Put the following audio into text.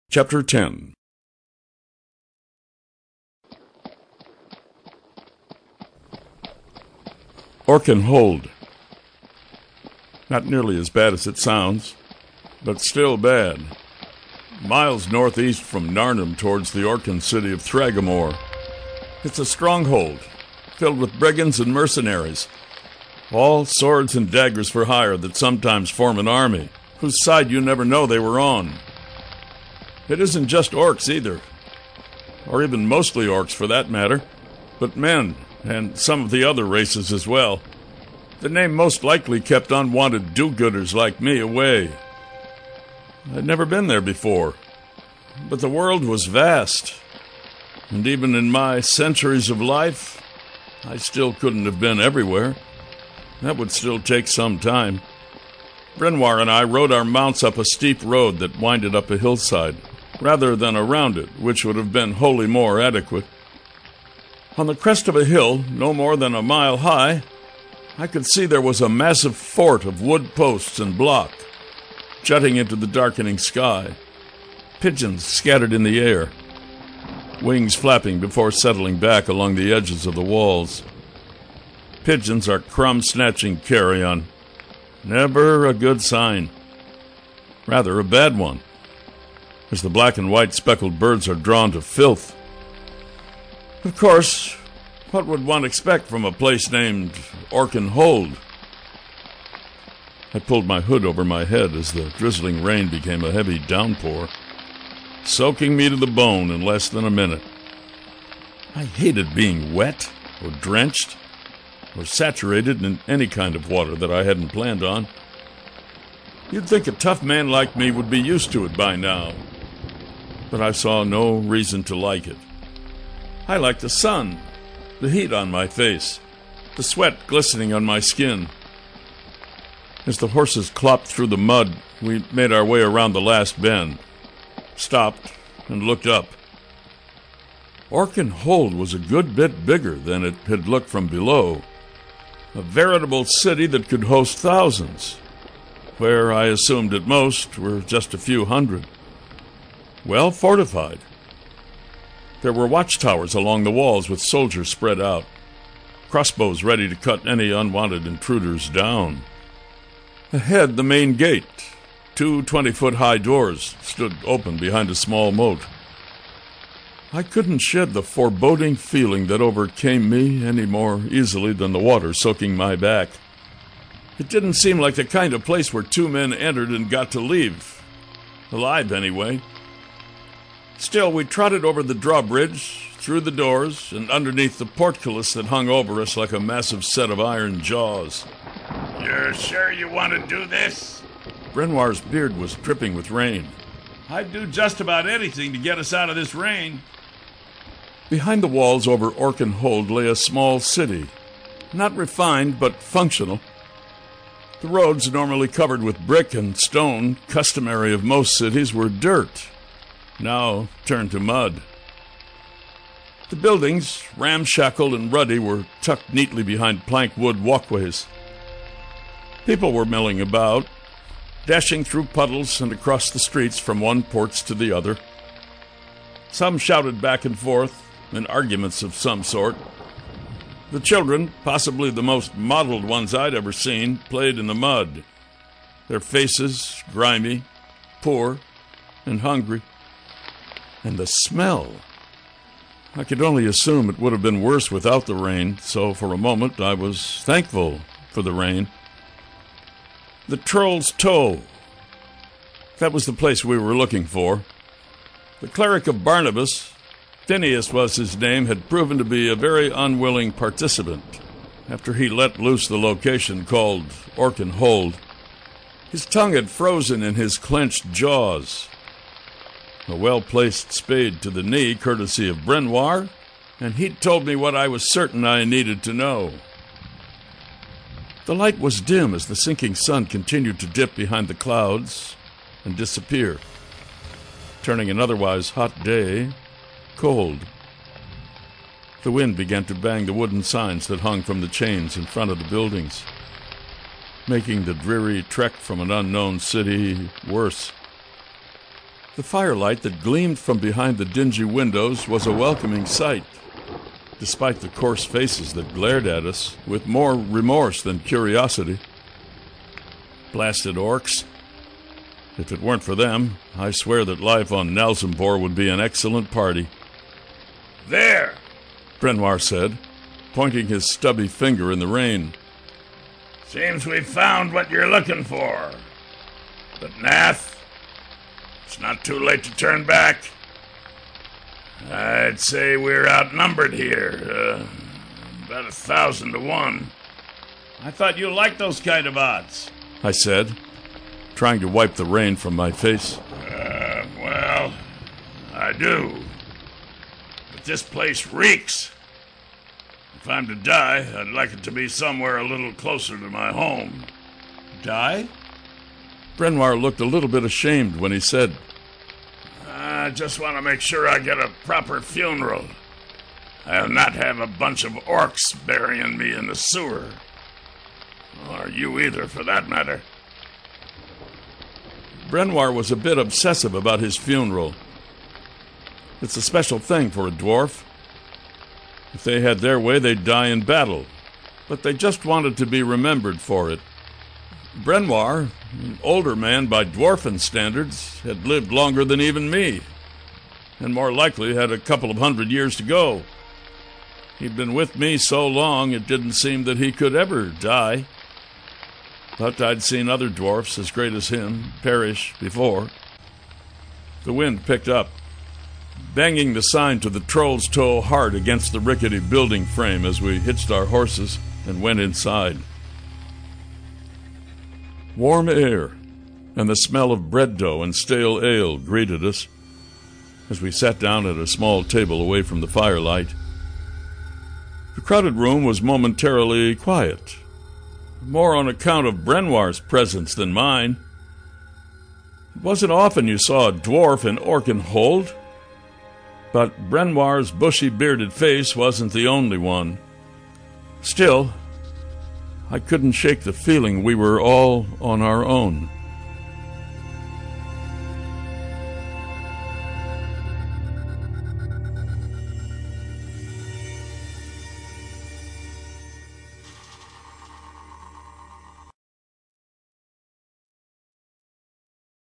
Chapter 10. Orkenhold. Not nearly as bad as it sounds, but still bad. Miles northeast from Narnham towards the Orkin city of Thragamore. It's a stronghold, filled with brigands and mercenaries, all swords and daggers for hire that sometimes form an army, whose side you never know they were on. It isn't just orcs either, or even mostly orcs for that matter, but men, and some of the other races as well. The name most likely kept unwanted do-gooders like me away. I'd never been there before, but the world was vast, and even in my centuries of life, I still couldn't have been everywhere. That would still take some time. Brenoir and I rode our mounts up a steep road that winded up a hillside, rather than around it, which would have been wholly more adequate. On the crest of a hill, no more than a mile high, I could see there was a massive fort of wood posts and block, jutting into the darkening sky, pigeons scattered in the air, wings flapping before settling back along the edges of the walls. Pigeons are crumb-snatching carrion. Never a good sign. Rather a bad one, as the black and white speckled birds are drawn to filth. Of course, what would one expect from a place named Orkenhold? I pulled my hood over my head as the drizzling rain became a heavy downpour, soaking me to the bone in less than a minute. I hated being wet or drenched or saturated in any kind of water that I hadn't planned on. You'd think a tough man like me would be used to it by now, but I saw no reason to like it. I liked the sun, the heat on my face, the sweat glistening on my skin. As the horses clopped through the mud, we made our way around the last bend, stopped, and looked up. Orkenhold was a good bit bigger than it had looked from below. A veritable city that could host thousands, where I assumed at most were just a few hundred. Well fortified. There were watchtowers along the walls with soldiers spread out, crossbows ready to cut any unwanted intruders down. Ahead, the main gate, 2 20-foot-high doors, stood open behind a small moat. I couldn't shed the foreboding feeling that overcame me any more easily than the water soaking my back. It didn't seem like the kind of place where 2 men entered and got to leave. Alive, anyway. Still, we trotted over the drawbridge, through the doors, and underneath the portcullis that hung over us like a massive set of iron jaws. "You're sure you want to do this?" Brenoir's beard was dripping with rain. "I'd do just about anything to get us out of this rain." Behind the walls over Orkenhold lay a small city, not refined but functional. The roads, normally covered with brick and stone, customary of most cities, were dirt, now turned to mud. The buildings, ramshackle and ruddy, were tucked neatly behind plank wood walkways. People were milling about, dashing through puddles and across the streets from one porch to the other. Some shouted back and forth in arguments of some sort. The children, possibly the most modeled ones I'd ever seen, played in the mud, their faces grimy, poor, and hungry. And the smell! I could only assume it would have been worse without the rain, so for a moment I was thankful for the rain. The Troll's Toe. That was the place we were looking for. The cleric of Barnabas, Phineas was his name, had proven to be a very unwilling participant after he let loose the location called Orkenhold. His tongue had frozen in his clenched jaws. A well-placed spade to the knee, courtesy of Brenoir, and he'd told me what I was certain I needed to know. The light was dim as the sinking sun continued to dip behind the clouds and disappear, turning an otherwise hot day cold. The wind began to bang the wooden signs that hung from the chains in front of the buildings, making the dreary trek from an unknown city worse. The firelight that gleamed from behind the dingy windows was a welcoming sight, despite the coarse faces that glared at us with more remorse than curiosity. Blasted orcs. If it weren't for them, I swear that life on Nalzimbor would be an excellent party. There, Brenoir said, pointing his stubby finger in the rain. Seems we've found what you're looking for. But Nath, it's not too late to turn back. I'd say we're outnumbered here. About 1,000 to 1. I thought you liked those kind of odds, I said, trying to wipe the rain from my face. Well, I do. But this place reeks. If I'm to die, I'd like it to be somewhere a little closer to my home. Die? Brenoir looked a little bit ashamed when he said, I just want to make sure I get a proper funeral. I'll not have a bunch of orcs burying me in the sewer. Or you either, for that matter. Brenoir was a bit obsessive about his funeral. It's a special thing for a dwarf. If they had their way, they'd die in battle. But they just wanted to be remembered for it. Brenoir, an older man by dwarfen standards, had lived longer than even me, and more likely had a couple of 100 years to go. He'd been with me so long it didn't seem that he could ever die. But I'd seen other dwarfs as great as him perish before. The wind picked up, banging the sign to the Troll's Toe hard against the rickety building frame as we hitched our horses and went inside. Warm air and the smell of bread dough and stale ale greeted us as we sat down at a small table away from the firelight. The crowded room was momentarily quiet, more on account of Brenoir's presence than mine. It wasn't often you saw a dwarf in Orkenhold, but Brenoir's bushy-bearded face wasn't the only one. Still, I couldn't shake the feeling we were all on our own.